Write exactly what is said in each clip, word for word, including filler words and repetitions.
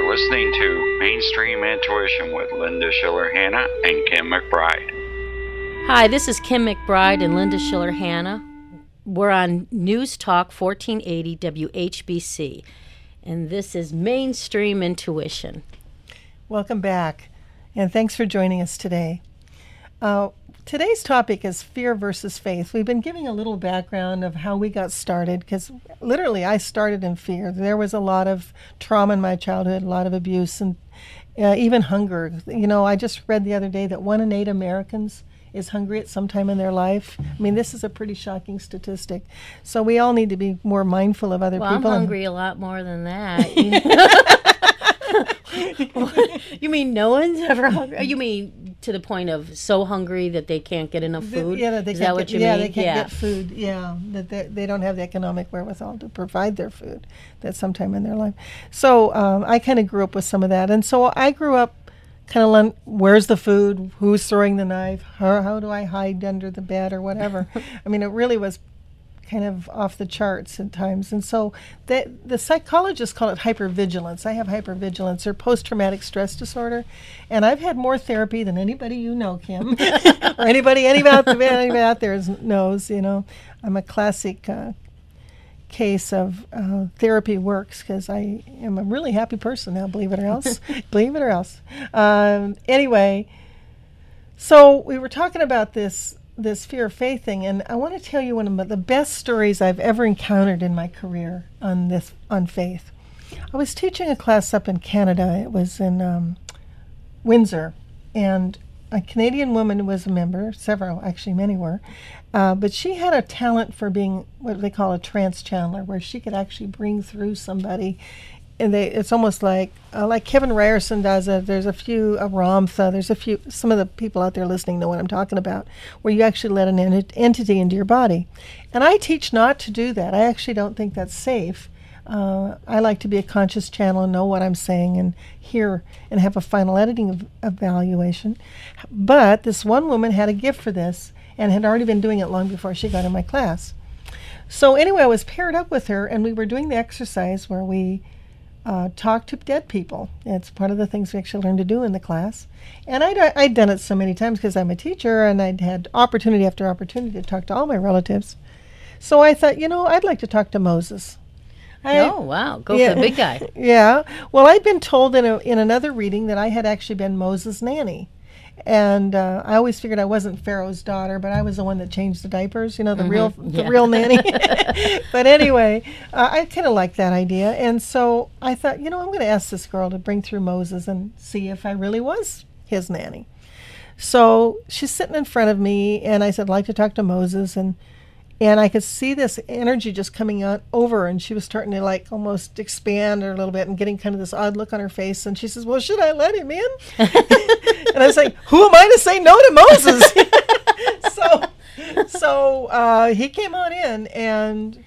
You're listening to Mainstream Intuition with Linda Schiller Hanna and Kim McBride. Hi, this is Kim McBride and Linda Schiller Hanna. We're on News Talk fourteen eighty W H B C, and this is Mainstream Intuition. Welcome back, and thanks for joining us today. Uh, today's topic is fear versus faith. We've been giving a little background of how we got started, because literally I started in fear. There was a lot of trauma in my childhood, a lot of abuse, and uh, even hunger. You know, I just read the other day that one in eight Americans is hungry at some time in their life. I mean, this is a pretty shocking statistic. So we all need to be more mindful of other well, people. I'm hungry a lot more than that. You mean no one's ever hungry? You mean to the point of so hungry that they can't get enough food? Yeah, they is can't that what get, you yeah, mean? they can't yeah. get food. Yeah, that they, they don't have the economic wherewithal to provide their food. That's sometime in their life. So um, I kind of grew up with some of that, and so I grew up kind of learn where's the food, who's throwing the knife, how, how do I hide under the bed or whatever. I mean, it really was kind of off the charts at times. And so the, the psychologists call it hypervigilance. I have hypervigilance or post-traumatic stress disorder. And I've had more therapy than anybody you know, Kim, or anybody, anybody, out there, anybody out there is, knows, you know. I'm a classic uh, case of uh, therapy works, because I am a really happy person now, believe it or else. Believe it or else. Um, anyway, so we were talking about this this fear of faith thing, and I want to tell you one of the best stories I've ever encountered in my career on this on faith. I was teaching a class up in Canada. It was in um, Windsor, and a Canadian woman was a member, several, actually many were, uh, but she had a talent for being what they call a trance channeler, where she could actually bring through somebody. And they, it's almost like uh, like Kevin Ryerson does it. There's a few, uh, Ramtha, there's a few, some of the people out there listening know what I'm talking about, where you actually let an ent- entity into your body. And I teach not to do that. I actually don't think that's safe. Uh, I like to be a conscious channel and know what I'm saying and hear and have a final editing ev- evaluation. But this one woman had a gift for this and had already been doing it long before she got in my class. So anyway, I was paired up with her, and we were doing the exercise where we Uh, talk to dead people. It's part of the things we actually learn to do in the class. And I'd, I'd done it so many times because I'm a teacher, and I'd had opportunity after opportunity to talk to all my relatives. So I thought, you know, I'd like to talk to Moses. I, oh, wow. Go yeah, for the big guy. Yeah. Well, I'd been told in, a, in another reading that I had actually been Moses' nanny. And uh, I always figured I wasn't Pharaoh's daughter, but I was the one that changed the diapers, you know, the Mm-hmm. real the Yeah. real nanny. But anyway, uh, I kind of liked that idea. And so I thought, you know, I'm going to ask this girl to bring through Moses and see if I really was his nanny. So she's sitting in front of me, and I said, I'd like to talk to Moses. And and I could see this energy just coming out over, and she was starting to like almost expand her a little bit and getting kind of this odd look on her face. And she says, well, should I let him in? And I was like, who am I to say no to Moses? so so uh, he came on in, and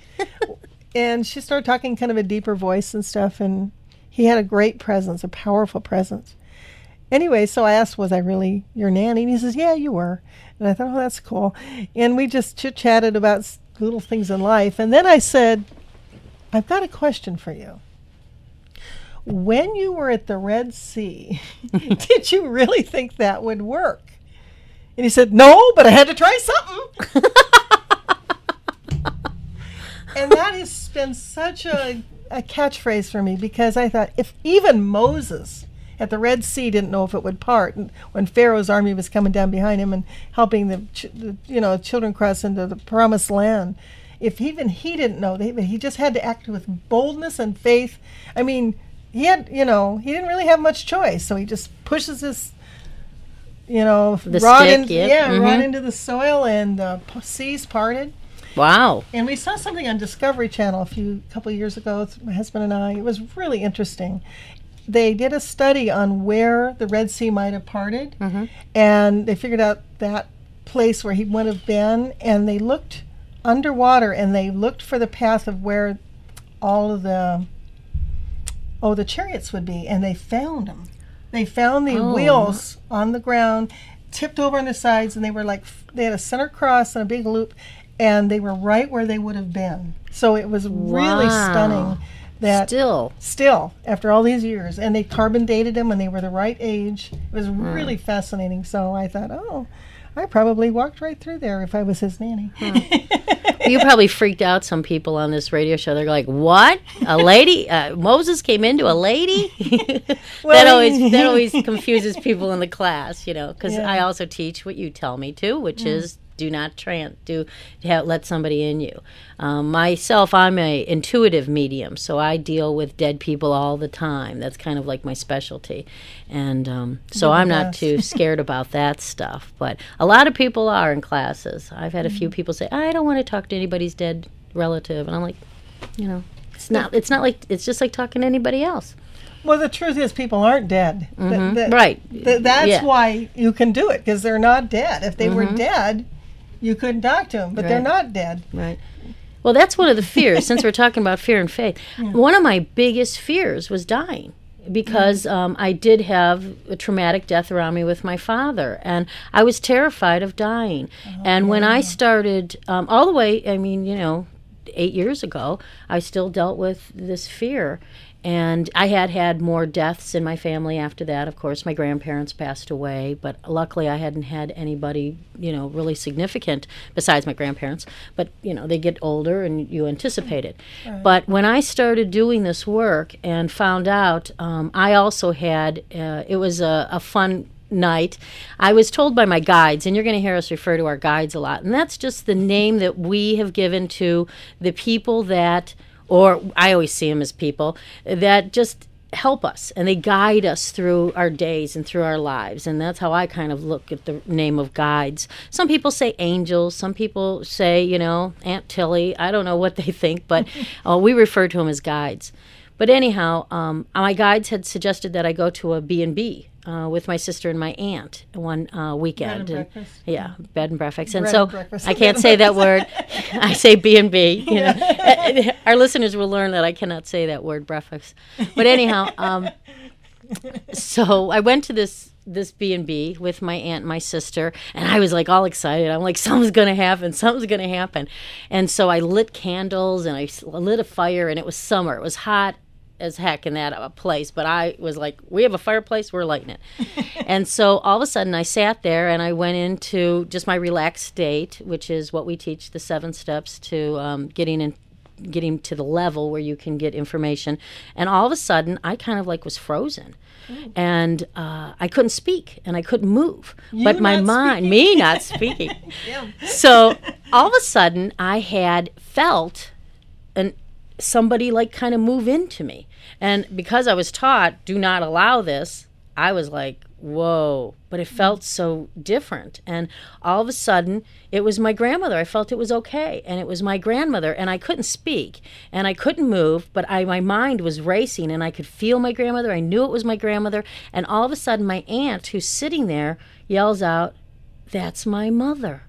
and she started talking kind of a deeper voice and stuff. And he had a great presence, a powerful presence. Anyway, so I asked, was I really your nanny? And he says, yeah, you were. And I thought, oh, that's cool. And we just chit-chatted about s- little things in life. And then I said, I've got a question for you. When you were at the Red Sea, did you really think that would work? And he said, no, but I had to try something. And that has been such a, a catchphrase for me, because I thought, if even Moses at the Red Sea didn't know if it would part, and when Pharaoh's army was coming down behind him and helping the, ch- the you know children cross into the promised land, if even he didn't know, they, he just had to act with boldness and faith. I mean, he had, you know, he didn't really have much choice, so he just pushes his, you know, The rod stick, into, yep. yeah, Mhm. rod into the soil, and the p- seas parted. Wow. And we saw something on Discovery Channel a few couple of years ago, my husband and I. It was really interesting. They did a study on where the Red Sea might have parted, Mm-hmm. and they figured out that place where he would have been, and they looked underwater, and they looked for the path of where all of the, oh, the chariots would be, and they found them. They found the Oh. wheels on the ground, tipped over on the sides, and they were like, they had a center cross and a big loop, and they were right where they would have been. So it was really Wow. stunning. that Still. still after all these years, and they carbon dated them when they were the right age. It was really fascinating. So I thought, oh, I probably walked right through there if I was his nanny. You probably freaked out some people on this radio show. They're like, "What? A lady? Uh, Moses came into a lady?" Well, that always that always confuses people in the class, you know. Because Yeah. I also teach what you tell me to, which is do not tran do have, let somebody in you. Um, myself, I'm a intuitive medium, so I deal with dead people all the time. That's kind of like my specialty, and um, so You're the I'm not best. too scared about that stuff. But a lot of people are in classes. I've had a few people say, "I don't want to talk to anybody's dead relative," and I'm like, you know, it's not. It's not like it's just like talking to anybody else. Well, the truth is, people aren't dead. Th- Mhm. th- Right. th- that's Yeah. why you can do it, because they're not dead. If they were Mhm. dead, you couldn't talk to them, but they're Right. not dead. Right. Well, that's one of the fears, since we're talking about fear and faith. One of my biggest fears was dying because um, I did have a traumatic death around me with my father, and I was terrified of dying. and when I started, um, all the way, I mean, you know, eight years ago, I still dealt with this fear. And I had had more deaths in my family after that. Of course, my grandparents passed away, but luckily I hadn't had anybody, you know, really significant besides my grandparents. But, you know, they get older and you anticipate it. But when I started doing this work and found out, um, I also had, uh, it was a, a fun night. I was told by my guides, and you're going to hear us refer to our guides a lot, and that's just the name that we have given to the people that, or I always see them as people that just help us and they guide us through our days and through our lives. And that's how I kind of look at the name of guides. Some people say angels. Some people say, you know, Aunt Tilly. I don't know what they think, but uh, we refer to them as guides. But anyhow, um, my guides had suggested that I go to a B and B uh, with my sister and my aunt one uh, weekend. Bed and And- breakfast. Yeah, bed and breakfast. And Bread so and breakfast. I can't say that word. I say B and B. You know, our listeners will learn that I cannot say that word, breakfast. But anyhow, um, so I went to this this B and B with my aunt and my sister, and I was like all excited. I'm like, something's going to happen. Something's going to happen. And so I lit candles and I s- lit a fire, and it was summer. It was hot as heck in that uh, place, but I was like, we have a fireplace, we're lighting it. And so all of a sudden I sat there and I went into just my relaxed state, which is what we teach, the seven steps to um, getting in getting to the level where you can get information. And all of a sudden I kind of like was frozen. And uh, I couldn't speak and I couldn't move. You but my not mind, speaking? me not speaking. Yeah. So all of a sudden I had felt an somebody like kind of move into me. And because I was taught, do not allow this, I was like, whoa. But it felt so different. And all of a sudden, it was my grandmother. I felt it was okay. And it was my grandmother. And I couldn't speak. And I couldn't move. But I, my mind was racing. And I could feel my grandmother. I knew it was my grandmother. And all of a sudden, my aunt, who's sitting there, yells out, "That's my mother."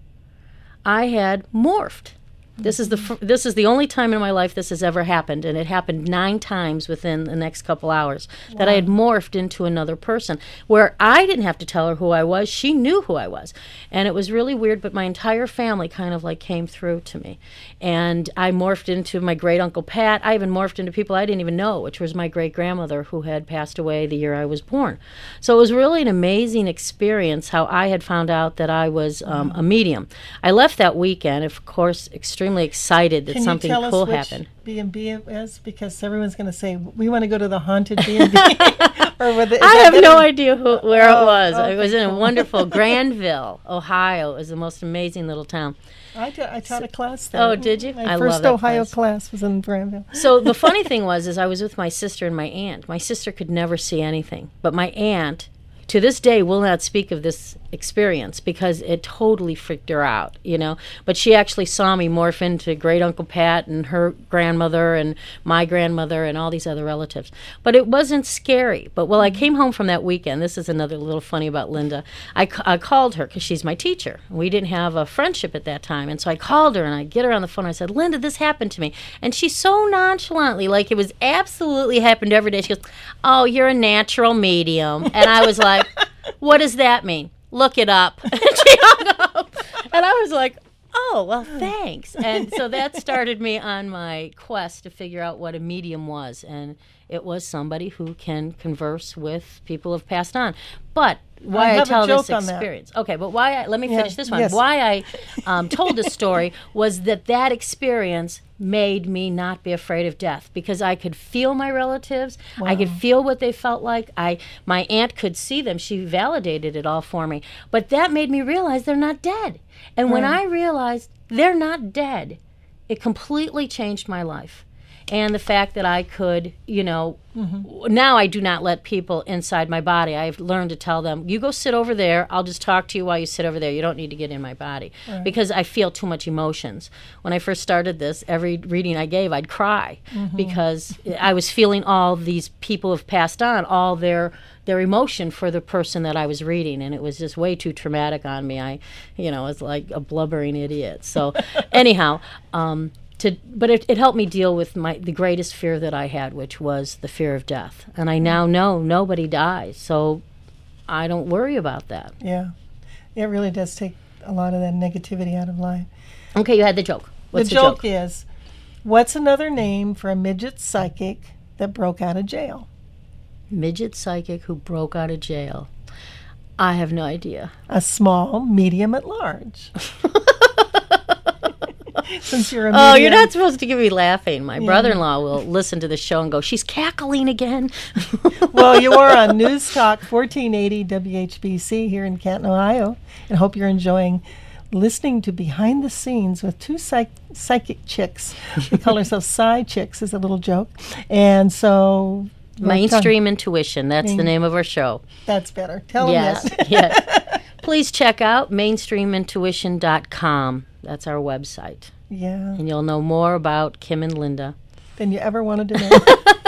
I had morphed. This is the fir- this is the only time in my life this has ever happened, and it happened nine times within the next couple hours that I had morphed into another person, where I didn't have to tell her who I was. She knew who I was, and it was really weird. But my entire family kind of like came through to me, and I morphed into my great uncle Pat. I even morphed into people I didn't even know, which was my great grandmother who had passed away the year I was born. So it was really an amazing experience how I had found out that I was um, a medium. I left that weekend, of course, extremely excited that Can something you tell cool us which happened. B and B it is? Because everyone's going to say, we want to go to the haunted B and B. Or whether, is I that have no better? idea who, where Oh, it was. okay, It was in a cool. wonderful Granville, Ohio. It was the most amazing little town. I, ta- I taught a class there. Oh, did you? My I first love that Ohio place. class was in Granville. So the funny thing was, is I was with my sister and my aunt. My sister could never see anything, but my aunt, to this day, will not speak of this experience because it totally freaked her out, you know. But she actually saw me morph into great Uncle Pat and her grandmother and my grandmother and all these other relatives. But it wasn't scary. But while I came home from that weekend, this is another little funny about Linda. I, ca- I called her because she's my teacher. We didn't have a friendship at that time, and so I called her and I get her on the phone. I said, "Linda, this happened to me," and she so nonchalantly, like it was absolutely happened every day. She goes, "Oh, you're a natural medium," and I was like, "What does that mean? Look it up." And she hung up. And I was like, oh, well, thanks. And so that started me on my quest to figure out what a medium was. And it was somebody who can converse with people who have passed on. But why I, have a tell this joke on that. experience. Okay, but why I, let me Yeah, finish this one. yes. Why I um, told this story was that that experience made me not be afraid of death, because I could feel my relatives. I could feel what they felt like. I my aunt could see them. She validated it all for me. But that made me realize they're not dead. And when I realized they're not dead, it completely changed my life. And the fact that I could, you know, mm-hmm. now I do not let people inside my body. I've learned to tell them, you go sit over there. I'll just talk to you while you sit over there. You don't need to get in my body. Right. Because I feel too much emotions. When I first started this, every reading I gave, I'd cry mm-hmm. because I was feeling all these people have passed on, all their their emotion for the person that I was reading. And it was just way too traumatic on me. I, you know, was like a blubbering idiot. So anyhow, um, To, but it, it helped me deal with my the greatest fear that I had, which was the fear of death. And I now know nobody dies, so I don't worry about that. Yeah, it really does take a lot of that negativity out of life. Okay, you had the joke. What's the, the joke, joke is, what's another name for a midget psychic that broke out of jail? Midget psychic who broke out of jail. I have no idea. A small medium at large. Since you're a oh, medium. you're not supposed to give me laughing. My Yeah. brother-in-law will listen to the show and go, she's cackling again. Well, you are on News Talk fourteen eighty W H B C here in Canton, Ohio, and hope you're enjoying listening to Behind the Scenes with two psych- psychic chicks. We call ourselves Psy Chicks as a little joke. And so... we're Mainstream talking- Intuition. That's the name of our show. That's better. Tell them Yes, that. yes. Please check out mainstream intuition dot com. That's our website. Yeah. And you'll know more about Kim and Linda. Than you ever wanted to know.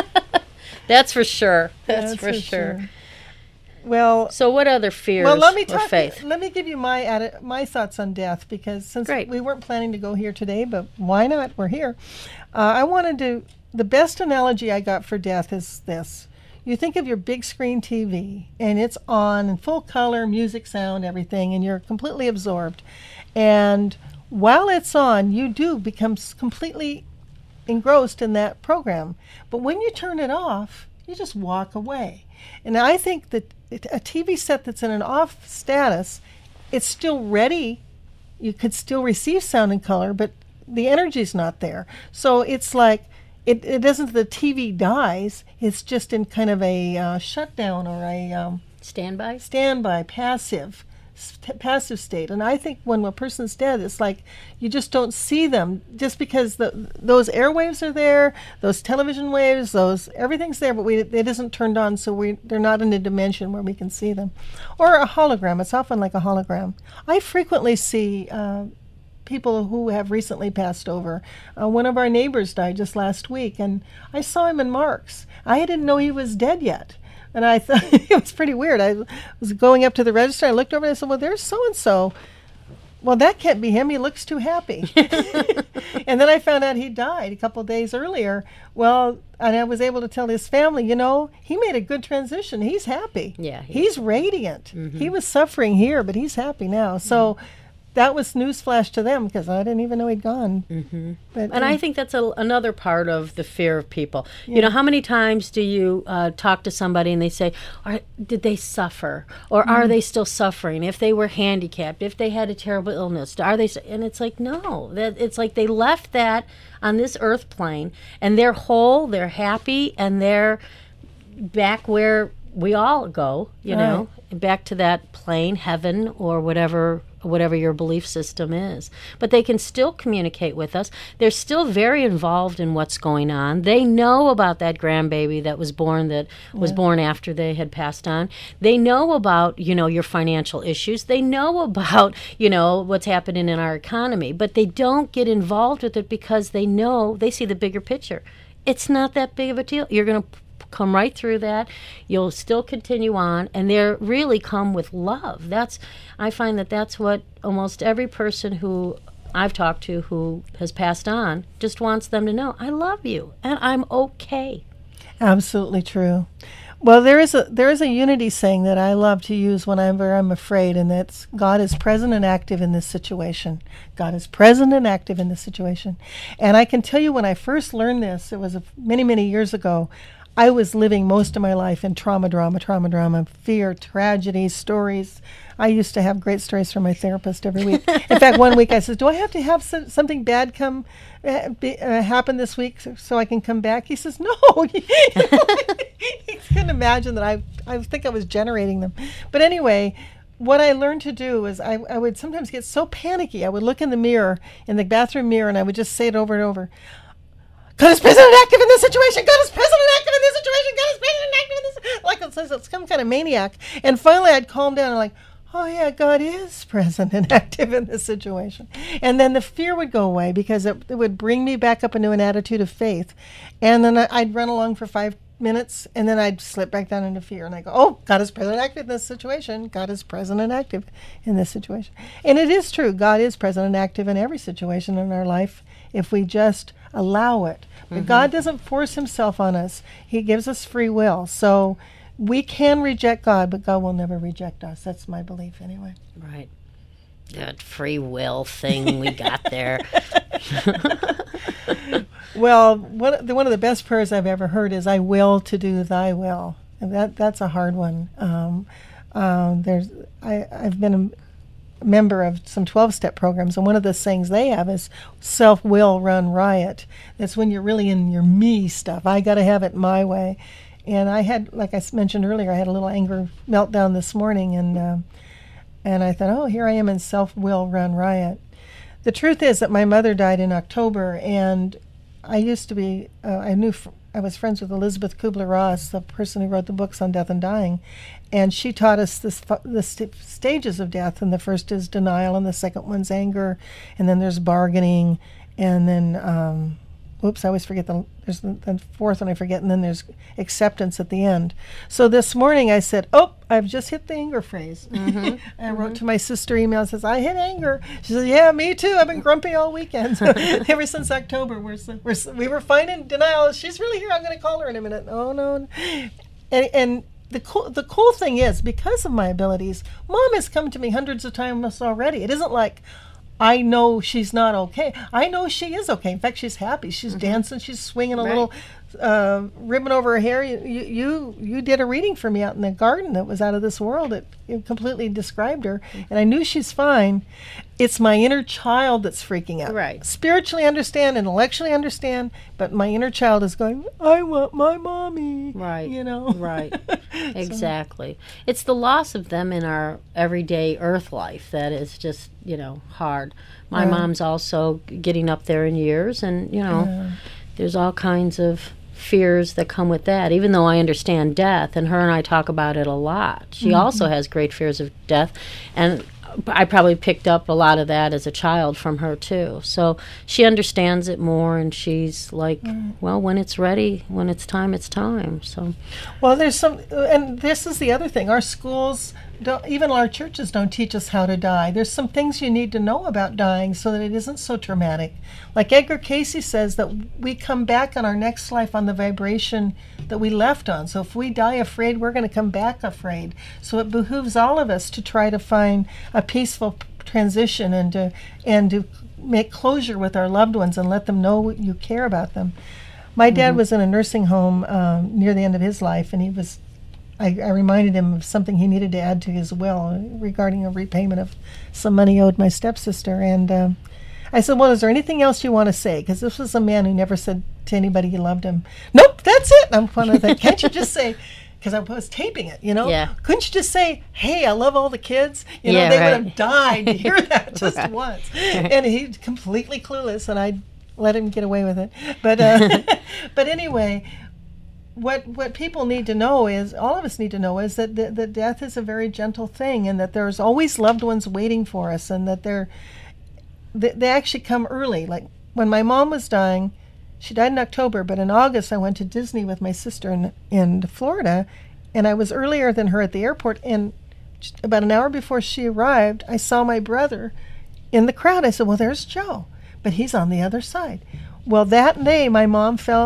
That's for sure. That's, for, sure. Well, So what other fears well, let me or talk. faith? Let me give you my atti- my thoughts on death, because since Great. we weren't planning to go here today, but why not? We're here. Uh, I wanted to. The best analogy I got for death is this: you think of your big screen T V, and it's on in full color, music, sound, everything, and you're completely absorbed. And while it's on, you do become s- completely engrossed in that program. But when you turn it off, you just walk away. And I think that it- a T V set that's in an off status, it's still ready. You could still receive sound and color, but the energy's not there. So it's like, it, it isn't the T V dies, it's just in kind of a uh, shutdown or a um, Standby? standby, passive, st- passive state. And I think when a person's dead, it's like you just don't see them, just because the those airwaves are there, those television waves, those everything's there, but we it isn't turned on, so we they're not in a dimension where we can see them, or a hologram. It's often like a hologram. I frequently see. Uh, people who have recently passed over. Uh, one of our neighbors died just last week, and I saw him in Mark's. I didn't know he was dead yet. And I thought it was pretty weird. I was going up to the register. I looked over and I said, well, there's so-and-so. Well, that can't be him. He looks too happy. And then I found out he died a couple of days earlier. Well, and I was able to tell his family, you know, he made a good transition. He's happy. Yeah, he He's radiant. He was suffering here, but he's happy now. So that was newsflash to them, because I didn't even know he'd gone. Mm-hmm. But, And uh, I think that's a, another part of the fear of people. You know, how many times do you uh, talk to somebody and they say, are, did they suffer? Or are they still suffering? If they were handicapped, if they had a terrible illness, are they? s- And it's like, no. That It's like they left that on this earth plane, and they're whole, they're happy, and they're back where we all go, you know, back to that plane, heaven, or whatever whatever your belief system is. But they can still communicate with us. They're still very involved in what's going on. They know about that grandbaby that was born that was born after they had passed on. They know about, you know, your financial issues. They know about, you know, what's happening in our economy. But they don't get involved with it because they know, they see the bigger picture. It's not that big of a deal. You're going to come right through that. You'll still continue on, and they're really come with love. That's, I find that that's what almost every person who I've talked to who has passed on just wants them to know, I love you and I'm okay. Absolutely true. Well, there is a there is a unity saying that I love to use whenever I'm afraid, and that's God is present and active in this situation. God is present and active in this situation. And I can tell you, when I first learned this, it was a, many, many years ago, I was living most of my life in trauma, drama, trauma, drama, fear, tragedy, stories. I used to have great stories from my therapist every week. In fact, one week I said, do I have to have so, something bad come uh, be, uh, happen this week so, so I can come back? He says, no. He couldn't imagine that I, I think I was generating them. But anyway, what I learned to do is I, I would sometimes get so panicky. I would look in the mirror, in the bathroom mirror, and I would just say it over and over. God is present and active in this situation. God is present and active in this situation. God is present and active in this. Like it's, it's some kind of maniac. And finally, I'd calm down and like, oh yeah, God is present and active in this situation. And then the fear would go away because it, it would bring me back up into an attitude of faith. And then I'd run along for five minutes, and then I'd slip back down into fear. And I go, oh, God is present and active in this situation. God is present and active in this situation. And it is true. God is present and active in every situation in our life if we just allow it. But mm-hmm. God doesn't force himself on us. He gives us free will. So we can reject God, but God will never reject us. That's my belief anyway. Right. That free will thing we got there. Well, one, the, one of the best prayers I've ever heard is, I will to do thy will. And that that's a hard one. Um, um, there's I, I've been a member of some twelve-step programs, and one of the things they have is self-will run riot. That's when you're really in your me stuff. I got to have it my way. And I had, like I mentioned earlier, I had a little anger meltdown this morning, and uh, and I thought, oh, here I am in self-will run riot. The truth is that my mother died in October, and I used to be, uh, I knew, fr- I was friends with Elizabeth Kubler-Ross, the person who wrote the books on death and dying, and she taught us this, the st- stages of death, and the first is denial, and the second one's anger, and then there's bargaining, and then, um, oops, I always forget the, there's the, the fourth one I forget, and then there's acceptance at the end. So this morning I said, oh, I've just hit the anger phrase. Mm-hmm. I wrote mm-hmm. to my sister email and says, I hit anger. She says, yeah, me too. I've been grumpy all weekend. Ever since October, we're, we're, we were fine in denial. She's really here. I'm going to call her in a minute. Oh, no. And, and the cool, the cool thing is, because of my abilities, Mom has come to me hundreds of times already. It isn't like, I know she's not okay. I know she is okay. In fact, she's happy. She's mm-hmm. dancing. She's swinging a right. little uh, ribbon over her hair. You, you you did a reading for me out in the garden that was out of this world. It, it completely described her, mm-hmm. and I knew she's fine. It's my inner child that's freaking out. Right. Spiritually understand, intellectually understand, but my inner child is going, I want my mommy. Right. You know. Right. Exactly. So. It's the loss of them in our everyday earth life that is just, you know, hard. My yeah. mom's also getting up there in years, and, you know, yeah. there's all kinds of fears that come with that, even though I understand death, and her and I talk about it a lot. She mm-hmm. also has great fears of death, and I probably picked up a lot of that as a child from her too. So she understands it more, and she's like, mm. well, when it's ready, when it's time, it's time. So, well, there's some, and this is the other thing. Our schools don't, even our churches don't teach us how to die. There's some things you need to know about dying so that it isn't so traumatic. Like Edgar Cayce says, that we come back on our next life on the vibration that we left on. So if we die afraid, we're going to come back afraid. So it behooves all of us to try to find a peaceful transition and to and to make closure with our loved ones and let them know you care about them. My dad mm-hmm. was in a nursing home um, near the end of his life, and he was I, I reminded him of something he needed to add to his will regarding a repayment of some money owed my stepsister. And um, I said, well, is there anything else you want to say? Because this was a man who never said to anybody he loved him. Nope, that's it. I'm kind of like, can't you just say, because I was taping it, you know? Yeah. Couldn't you just say, hey, I love all the kids? You know, yeah, they right. would have died to hear that just right. once. And he's completely clueless, and I let him get away with it. But uh, but anyway, what what people need to know is, all of us need to know, is that the, the death is a very gentle thing, and that there's always loved ones waiting for us, and that they're they, they actually come early. Like when my mom was dying, she died in October, but in August I went to Disney with my sister in in Florida, and I was earlier than her at the airport, and just about an hour before she arrived, I saw my brother in the crowd. I said, well, there's Joe, but he's on the other side. Well, that day my mom fell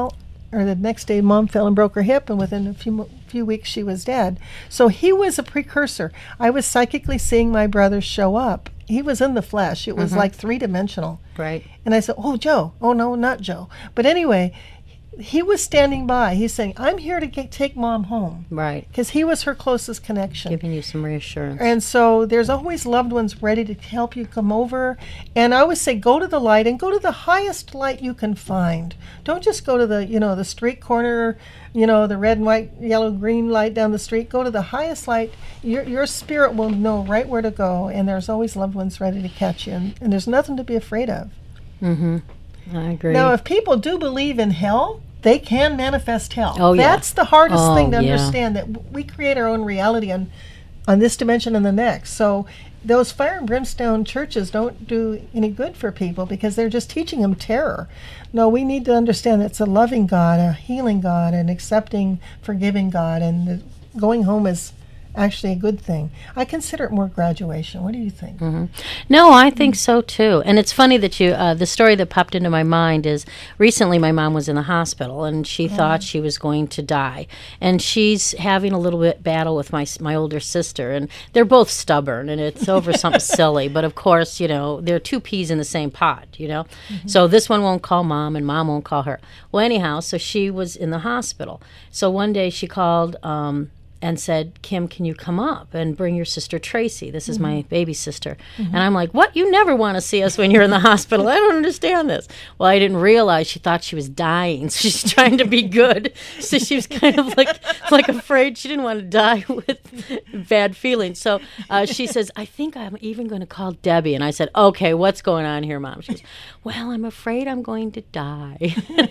or the next day, Mom fell and broke her hip, and within a few mo- few weeks, she was dead. So he was a precursor. I was psychically seeing my brother show up. He was in the flesh. It was Mm-hmm. like three-dimensional. Right. And I said, oh, Joe. Oh, no, not Joe. But anyway, he was standing by. He's saying, I'm here to get, take Mom home. Right. Because he was her closest connection. Giving you some reassurance. And so there's always loved ones ready to help you come over. And I always say, go to the light and go to the highest light you can find. Don't just go to the, you know, the street corner, you know, the red and white, yellow, green light down the street. Go to the highest light. Your your spirit will know right where to go. And there's always loved ones ready to catch you. And, and there's nothing to be afraid of. Mm-hmm. I agree. Now, if people do believe in hell, they can manifest hell. Oh, yeah. That's the hardest Oh, thing to yeah. understand, that w- we create our own reality on, on this dimension and the next. So those fire and brimstone churches don't do any good for people because they're just teaching them terror. No, we need to understand that it's a loving God, a healing God, an accepting, forgiving God, and the going home is actually a good thing. I consider it more graduation. What do you think? Mm-hmm. No, I think so too. And it's funny that you, uh, the story that popped into my mind is recently my mom was in the hospital and she thought she was going to die. And she's having a little bit battle with my s- my older sister. And they're both stubborn and it's over something silly. But of course, you know, there are two peas in the same pot, you know. So this one won't call mom and mom won't call her. Well, anyhow, so she was in the hospital. So one day she called, um, and said, Kim, can you come up and bring your sister Tracy? This is my baby sister. And I'm like, what? You never want to see us when you're in the hospital. I don't understand this. Well, I didn't realize she thought she was dying. So she's trying to be good. So she was kind of like like afraid. She didn't want to die with bad feelings. So uh, she says, I think I'm even going to call Debbie. And I said, okay, what's going on here, Mom? She goes, well, I'm afraid I'm going to die.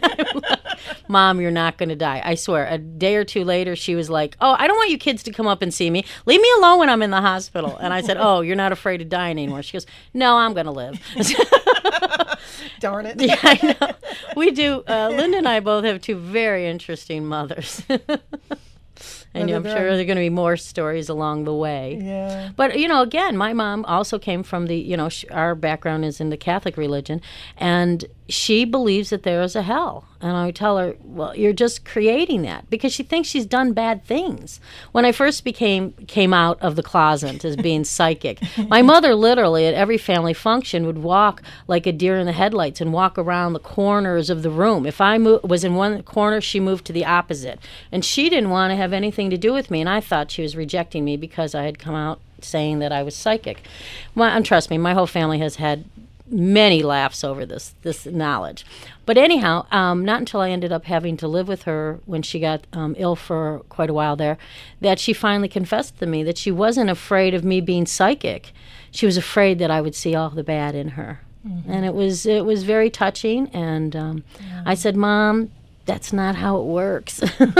Mom, you're not going to die. I swear. A day or two later, she was like, oh, I don't want you kids to come up and see me. Leave me alone when I'm in the hospital. And I said, oh, you're not afraid of dying anymore. She goes, no, I'm going to live. Darn it. Yeah, I know. We do. Uh, Linda and I both have two very interesting mothers. And Well, I'm they're sure very- there are going to be more stories along the way. Yeah. But, you know, again, my mom also came from the, you know, sh- our background is in the Catholic religion, and she believes that there is a hell. And I tell her, well, you're just creating that because she thinks she's done bad things. When I first became came out of the closet as being psychic, my mother literally at every family function would walk like a deer in the headlights and walk around the corners of the room. If I mo- was in one corner, she moved to the opposite. And she didn't want to have anything to do with me, and I thought she was rejecting me because I had come out saying that I was psychic. Well, and trust me, my whole family has had many laughs over this this knowledge. But anyhow, um, not until I ended up having to live with her when she got um, ill for quite a while there, that she finally confessed to me that she wasn't afraid of me being psychic. She was afraid that I would see all the bad in her. Mm-hmm. And it was it was very touching. And um, yeah. I said, Mom, that's not how it works.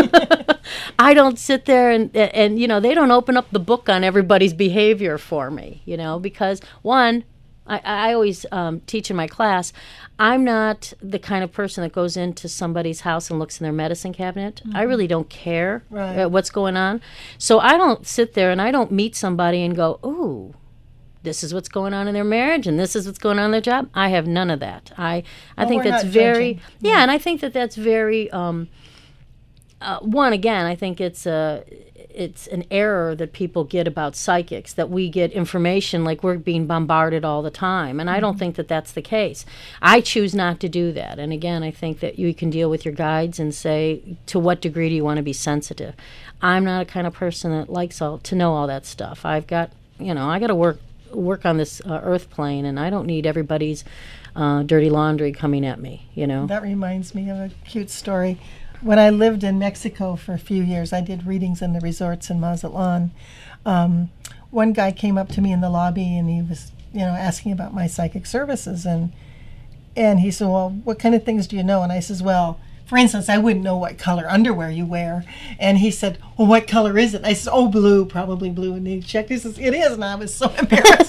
I don't sit there and, and, you know, they don't open up the book on everybody's behavior for me, you know, because one, I, I always um, teach in my class, I'm not the kind of person that goes into somebody's house and looks in their medicine cabinet. Mm-hmm. I really don't care right. uh, what's going on. So I don't sit there and I don't meet somebody and go, ooh, this is what's going on in their marriage and this is what's going on in their job. I have none of that. I, I well, think we're that's not very, judging. yeah, yeah, and I think that that's very, um, uh, one, again, I think it's a, it's an error that people get about psychics, that we get information like we're being bombarded all the time. And mm-hmm. I don't think that that's the case. I choose not to do that. And again, I think that you can deal with your guides and say, to what degree do you want to be sensitive? I'm not a kind of person that likes all to know all that stuff. I've got, you know, I got to work work on this uh, earth plane, and I don't need everybody's uh, dirty laundry coming at me, you know. That reminds me of a cute story. When I lived in Mexico for a few years, I did readings in the resorts in Mazatlan. Um, one guy came up to me in the lobby and he was, you know, asking about my psychic services. And and he said, well, what kind of things do you know? And I says, well, for instance, I wouldn't know what color underwear you wear. And he said, well, what color is it? I said, oh, blue, probably blue. And he checked. He says, it is. And I was so embarrassed.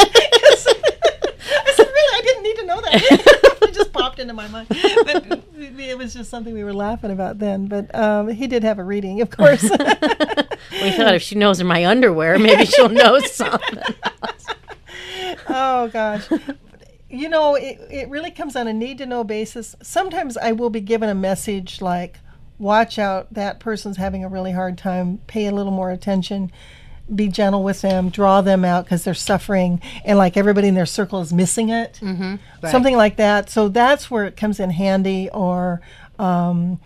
I said, really? I didn't need to know that. It just popped into my mind. But it was just something we were laughing about then. But um, he did have a reading, of course. We thought if she knows my underwear, maybe she'll know something. Oh, gosh. You know, it, it really comes on a need-to-know basis. Sometimes I will be given a message like, watch out, that person's having a really hard time, pay a little more attention, be gentle with them, draw them out because they're suffering, and like everybody in their circle is missing it, Mm-hmm. Right. something like that. So that's where it comes in handy. Or um,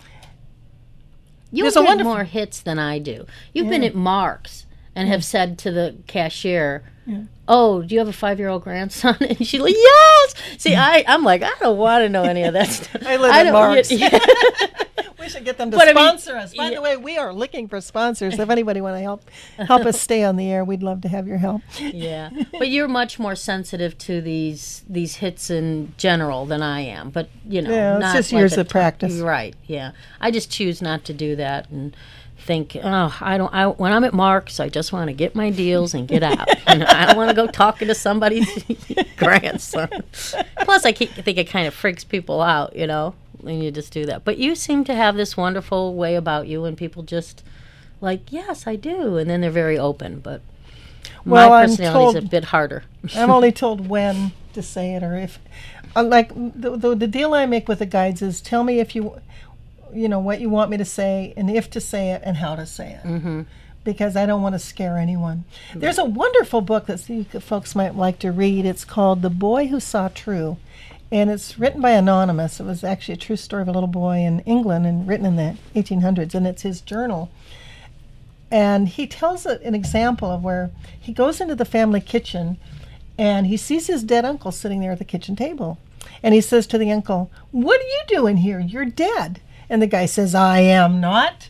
You there's a get wonderful- more hits than I do. You've been Yeah. at Mark's and have said to the cashier, "Oh, do you have a five-year-old grandson?" And she's like, "Yes." See, I, I'm like, I don't want to know any of that stuff. I live at don't- Mark's. yeah. We should get them to But I mean, sponsor us. By yeah. the way, we are looking for sponsors. If anybody want to help help us stay on the air, we'd love to have your help. Yeah, but you're much more sensitive to these these hits in general than I am. But you know, Yeah, it's not just like years a of ton- practice. Right? Yeah, I just choose not to do that and think, oh, I don't. I when I'm at Mark's, I just want to get my deals and get out. And I don't want to go talking to somebody's grandson. Plus, I keep, think it kind of freaks people out, you know, when you just do that. But you seem to have this wonderful way about you, and people just like, yes, I do, and then they're very open. But Well, my I'm personality is a told- bit harder. I'm only told when to say it, or if, uh, like the, the the deal I make with the guides is tell me if you, you know, what you want me to say, and if to say it, and how to say it. Mm-hmm. Because I don't want to scare anyone. There's a wonderful book that you folks might like to read. It's called The Boy Who Saw True, and it's written by Anonymous. It was actually a true story of a little boy in England and written in the eighteen hundreds, and it's his journal. And he tells a, an example of where he goes into the family kitchen and he sees his dead uncle sitting there at the kitchen table. And he says to the uncle, "What are you doing here? You're dead." And the guy says, "I am not."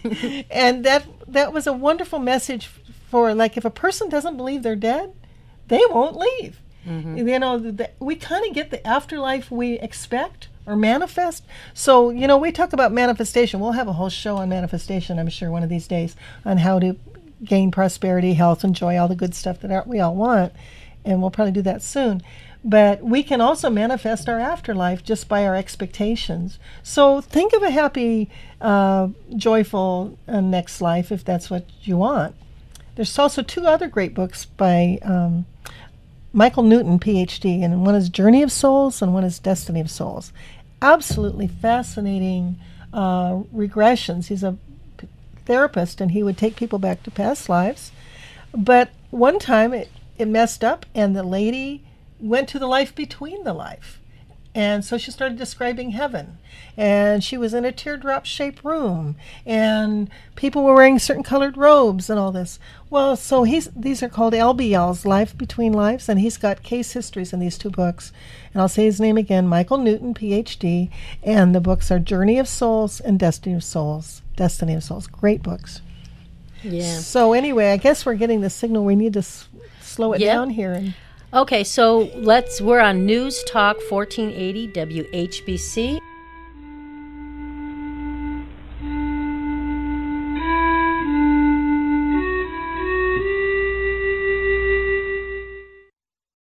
And that that was a wonderful message for, like, if a person doesn't believe they're dead, they won't leave. Mm-hmm. You know, the, we kind of get the afterlife we expect or manifest. So, you know, we talk about manifestation. We'll have a whole show on manifestation, I'm sure, one of these days, on how to gain prosperity, health, and joy, all the good stuff that our, we all want. And we'll probably do that soon. But we can also manifest our afterlife just by our expectations. So think of a happy, uh, joyful uh, next life if that's what you want. There's also two other great books by um, Michael Newton, P H D, and one is Journey of Souls and one is Destiny of Souls. Absolutely fascinating uh, regressions. He's a p- therapist, and he would take people back to past lives. But one time it, it messed up, and the lady went to the life between the life. And so she started describing heaven. And she was in a teardrop-shaped room. And people were wearing certain colored robes and all this. Well, so he's these are called L B Ls, Life Between Lives. And he's got case histories in these two books. And I'll say his name again, Michael Newton, P H D. And the books are Journey of Souls and Destiny of Souls. Destiny of Souls. Great books. Yeah. So anyway, I guess we're getting the signal. We need to s- slow it Yep. down here. And Okay, so let's. We're on News Talk fourteen eighty W H B C.